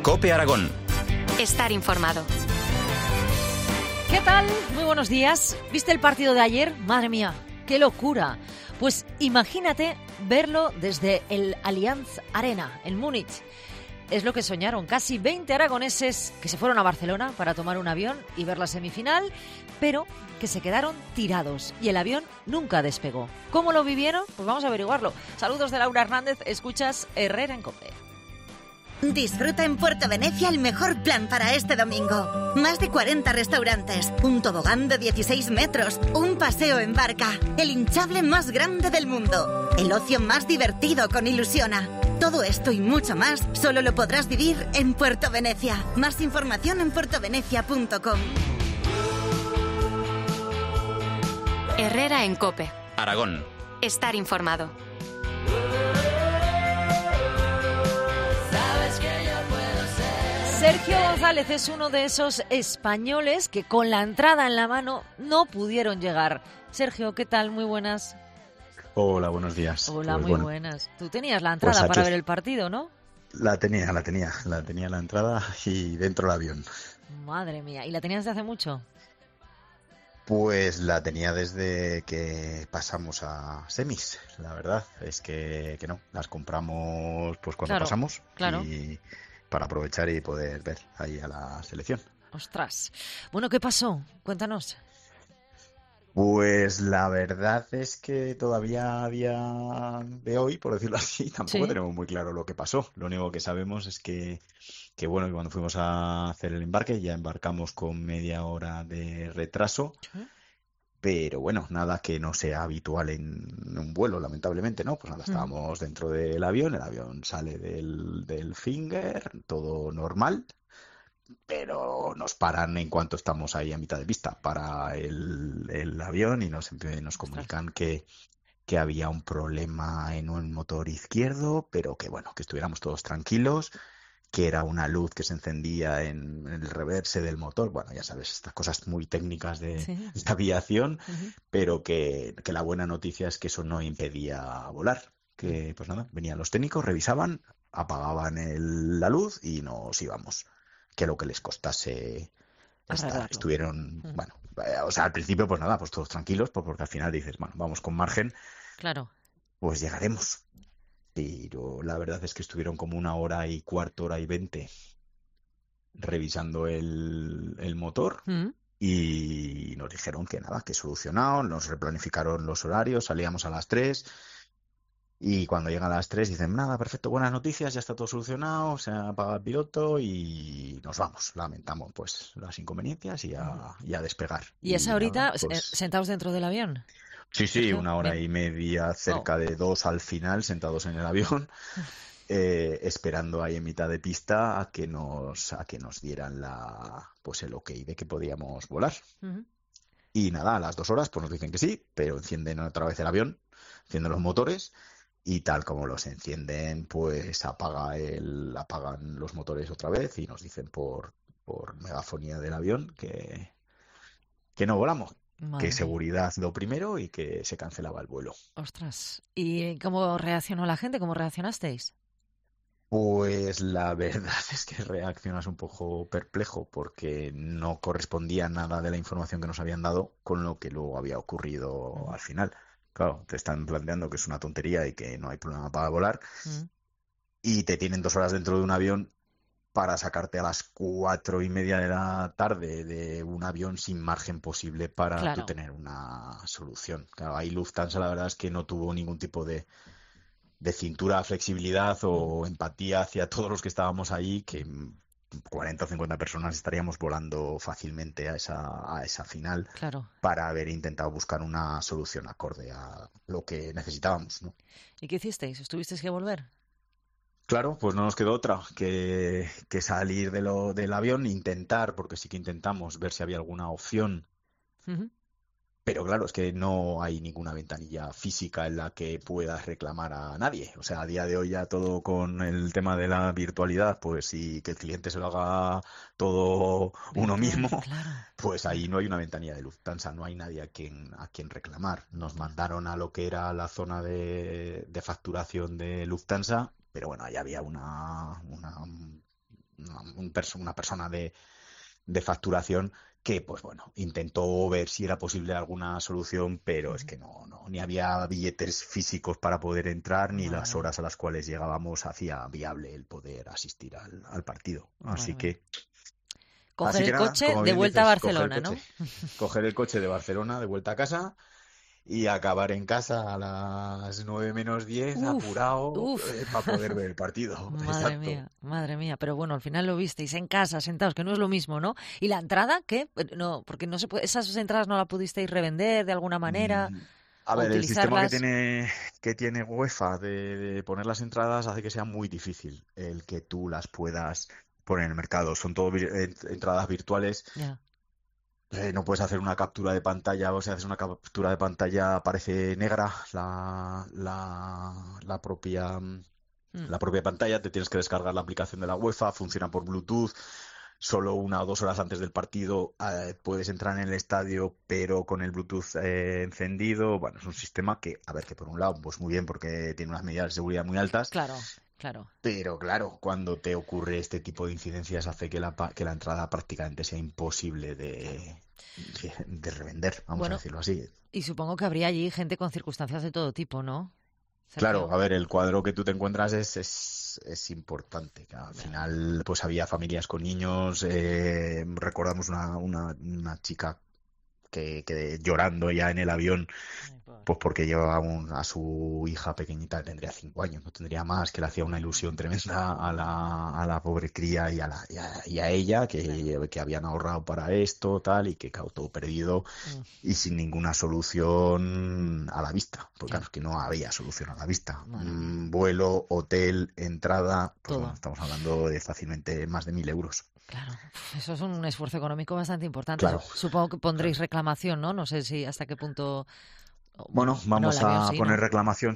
COPE Aragón. Estar informado. ¿Qué tal? Muy buenos días. ¿Viste el partido de ayer? Madre mía, qué locura. Pues imagínate verlo desde el Allianz Arena, en Múnich. Es lo que soñaron casi 20 aragoneses que se fueron a Barcelona para tomar un avión y ver la semifinal, pero que se quedaron tirados y el avión nunca despegó. ¿Cómo lo vivieron? Pues vamos a averiguarlo. Saludos de Laura Hernández, escuchas Herrera en COPE. Disfruta en Puerto Venecia el mejor plan para este domingo. Más de 40 restaurantes, un tobogán de 16 metros, un paseo en barca, el hinchable más grande del mundo, el ocio más divertido con Ilusiona. Todo esto y mucho más solo lo podrás vivir en Puerto Venecia. Más información en puertovenecia.com. Herrera en COPE. Aragón. Estar informado. Sergio González es uno de esos españoles que con la entrada en la mano no pudieron llegar. Sergio, ¿qué tal? Muy buenas. Hola, buenos días. Hola, Pues muy bueno, buenas. Tú tenías la entrada para ver el partido, ¿no? La tenía la entrada y dentro del avión. Madre mía, ¿y la tenías desde hace mucho? Pues la tenía desde que pasamos a semis, la verdad. Es que no, las compramos pues cuando Claro, pasamos claro. y para aprovechar y poder ver ahí a la selección. Ostras. Bueno, ¿qué pasó? Cuéntanos. Pues la verdad es que todavía a día de hoy, por decirlo así, tampoco Sí. tenemos muy claro lo que pasó. Lo único que sabemos es que bueno, que cuando fuimos a hacer el embarque ya embarcamos con media hora de retraso, pero bueno, nada que no sea habitual en un vuelo, lamentablemente, ¿no? Pues nada, estábamos dentro del avión, el avión sale del Finger, todo normal. Pero nos paran en cuanto estamos ahí a mitad de pista para el avión y nos comunican que había un problema en un motor izquierdo, pero que bueno, que estuviéramos todos tranquilos, que era una luz que se encendía en el reverse del motor. Bueno, ya sabes, estas cosas muy técnicas de aviación, pero que la buena noticia es que eso no impedía volar. Que pues nada, venían los técnicos, revisaban, apagaban la luz y nos íbamos. Que lo que les costase estar. Arreglarlo. Estuvieron, bueno, o sea, al principio pues nada, pues todos tranquilos, pues porque al final dices, bueno, vamos con margen, Claro. pues llegaremos. Pero la verdad es que estuvieron como 1 hora y cuarto, 1 hora y 20 revisando el motor y nos dijeron que nada, que solucionado, nos replanificaron los horarios, salíamos a las 3. Y cuando llegan a las 3 dicen, nada, perfecto, buenas noticias, ya está todo solucionado, se ha apagado el piloto y nos vamos. Lamentamos pues las inconveniencias y a despegar. ¿Y esa horita nada, pues, sentados dentro del avión? sí, Sergio, 1 hora y media, cerca de 2 al final, sentados en el avión, esperando ahí en mitad de pista a que nos dieran pues el ok de que podíamos volar. Y nada, a las 2 horas pues nos dicen que sí, pero encienden otra vez el avión, encienden los motores. Y tal como los encienden, pues apagan los motores otra vez y nos dicen por megafonía del avión que no volamos, Madre que mía. seguridad lo primero y que se cancelaba el vuelo. Ostras. ¿Y cómo reaccionó la gente? ¿Cómo reaccionasteis? Pues la verdad es que reaccionas un poco perplejo porque no correspondía nada de la información que nos habían dado con lo que luego había ocurrido al final. Claro, te están planteando que es una tontería y que no hay problema para volar y te tienen 2 horas dentro de un avión para sacarte a las 4:30 de la tarde de un avión sin margen posible para Claro. tú tener una solución. Claro, ahí Lufthansa la verdad es que no tuvo ningún tipo de cintura, flexibilidad o empatía hacia todos los que estábamos ahí, que 40 o 50 personas estaríamos volando fácilmente a esa final. Claro. Para haber intentado buscar una solución acorde a lo que necesitábamos, ¿no? ¿Y qué hicisteis? ¿Tuvisteis que volver? Claro, pues no nos quedó otra que salir del avión, intentar, porque sí que intentamos ver si había alguna opción. Pero claro, es que no hay ninguna ventanilla física en la que puedas reclamar a nadie. O sea, a día de hoy ya todo con el tema de la virtualidad, pues sí, que el cliente se lo haga todo uno mismo, Claro. pues ahí no hay una ventanilla de Lufthansa, no hay nadie a quien reclamar. Nos mandaron a lo que era la zona de facturación de Lufthansa, pero bueno, ahí había una persona de facturación que, pues bueno, intentó ver si era posible alguna solución, pero es que no, ni había billetes físicos para poder entrar, ni las horas a las cuales llegábamos hacía viable el poder asistir al partido. Así que... Coger el coche de vuelta a Barcelona, ¿no? Coger el coche de Barcelona de vuelta a casa y acabar en casa a las 9 menos 10, apurado, para poder ver el partido. Madre mía. Pero bueno, al final lo visteis en casa, sentados, que no es lo mismo, ¿no? ¿Y la entrada qué? No, porque no se puede, esas entradas no las pudisteis revender de alguna manera. A ver, el sistema que tiene UEFA de poner las entradas hace que sea muy difícil el que tú las puedas poner en el mercado. Son todo entradas virtuales. Yeah. No puedes hacer una captura de pantalla, o si haces una captura de pantalla aparece negra la propia pantalla, te tienes que descargar la aplicación de la UEFA, funciona por Bluetooth, solo 1 o 2 horas antes del partido puedes entrar en el estadio, pero con el Bluetooth encendido. Bueno, es un sistema que por un lado, pues muy bien, porque tiene unas medidas de seguridad muy altas. Claro. Pero claro, cuando te ocurre este tipo de incidencias hace que la entrada prácticamente sea imposible de revender, vamos a decirlo así. Y supongo que habría allí gente con circunstancias de todo tipo, ¿no? Sergio. Claro, a ver, el cuadro que tú te encuentras es importante. Al final, pues había familias con niños. Recordamos una chica que llorando ya en el avión, pues porque llevaba a su hija pequeñita, tendría 5 años, no tendría más, que le hacía una ilusión tremenda a la pobre cría y a ella, que habían ahorrado para esto, tal, y que quedó todo perdido y sin ninguna solución a la vista, porque claro, es que no había solución a la vista. Vuelo, hotel, entrada, pues bueno, estamos hablando de fácilmente más de 1.000 euros. Claro, eso es un esfuerzo económico bastante importante. Claro. Supongo que pondréis reclamación, ¿no? No sé si hasta qué punto... Bueno, vamos a poner reclamación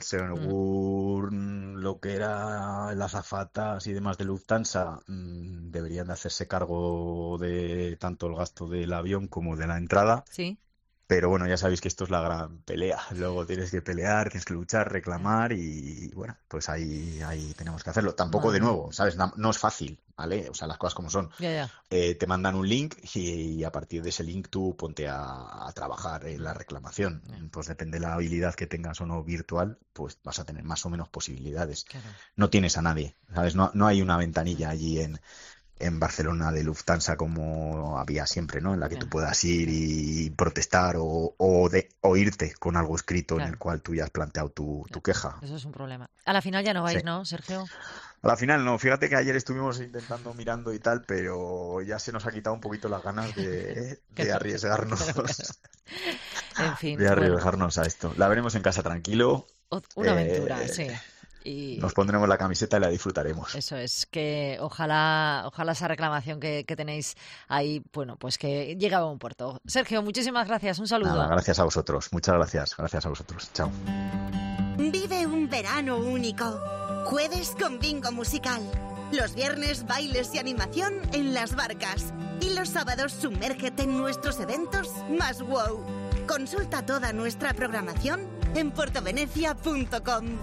según lo que era las azafatas y demás de Lufthansa. Deberían de hacerse cargo de tanto el gasto del avión como de la entrada. Sí. Pero bueno, ya sabéis que esto es la gran pelea. Luego tienes que pelear, tienes que luchar, reclamar y bueno, pues ahí tenemos que hacerlo. Tampoco de nuevo, ¿sabes? No es fácil, ¿vale? O sea, las cosas como son. Ya. Te mandan un link y a partir de ese link tú ponte a trabajar en la reclamación. Pues depende de la habilidad que tengas o no virtual, pues vas a tener más o menos posibilidades. Claro. No tienes a nadie, ¿sabes? No hay una ventanilla allí en Barcelona de Lufthansa como había siempre, ¿no? En la que tú puedas ir y protestar o irte con algo escrito en el cual tú ya has planteado tu queja. Eso es un problema. A la final ya no vais, ¿no, Sergio? A la final no. Fíjate que ayer estuvimos intentando mirando y tal, pero ya se nos ha quitado un poquito las ganas de arriesgarnos. En fin. De arriesgarnos a esto. La veremos en casa tranquilo. Una aventura, sí. Y nos pondremos la camiseta y la disfrutaremos. Eso es, que ojalá esa reclamación que tenéis ahí, bueno, pues que llegue a buen puerto. Sergio, muchísimas gracias, un saludo. Nada, gracias a vosotros, muchas gracias a vosotros. Chao. Vive un verano único. Jueves con bingo musical. Los viernes, bailes y animación en las barcas. Y los sábados, sumérgete en nuestros eventos más wow. Consulta toda nuestra programación en portovenecia.com.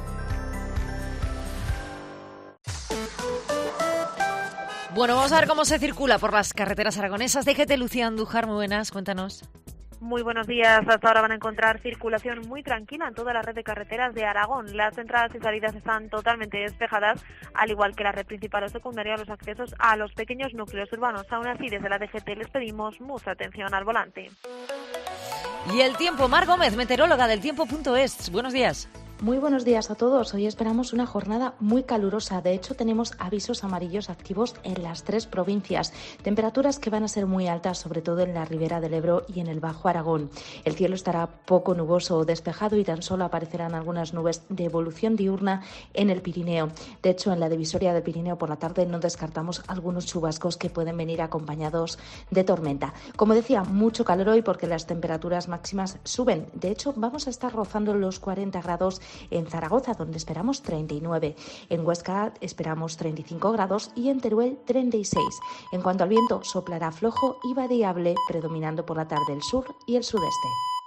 Bueno, vamos a ver cómo se circula por las carreteras aragonesas. Déjate, Lucía Andújar, muy buenas, cuéntanos. Muy buenos días. Hasta ahora van a encontrar circulación muy tranquila en toda la red de carreteras de Aragón. Las entradas y salidas están totalmente despejadas, al igual que la red principal o secundaria, los accesos a los pequeños núcleos urbanos. Aún así, desde la DGT les pedimos mucha atención al volante. Y el tiempo, Mar Gómez, meteoróloga del tiempo.es. Buenos días. Muy buenos días a todos. Hoy esperamos una jornada muy calurosa. De hecho, tenemos avisos amarillos activos en las 3 provincias. Temperaturas que van a ser muy altas, sobre todo en la ribera del Ebro y en el Bajo Aragón. El cielo estará poco nuboso o despejado y tan solo aparecerán algunas nubes de evolución diurna en el Pirineo. De hecho, en la divisoria del Pirineo por la tarde no descartamos algunos chubascos que pueden venir acompañados de tormenta. Como decía, mucho calor hoy porque las temperaturas máximas suben. De hecho, vamos a estar rozando los 40 grados en Zaragoza, donde esperamos 39. En Huesca esperamos 35 grados y en Teruel 36. En cuanto al viento, soplará flojo y variable, predominando por la tarde el sur y el sudeste.